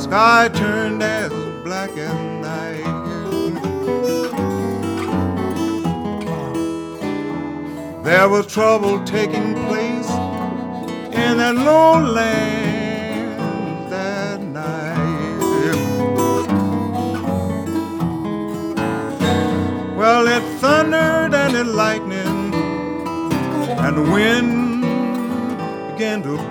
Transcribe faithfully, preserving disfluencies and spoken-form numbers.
sky turned as black as night. There was trouble taking place in that lone land that night. Well, it thundered and it lightning, and the wind began to blow.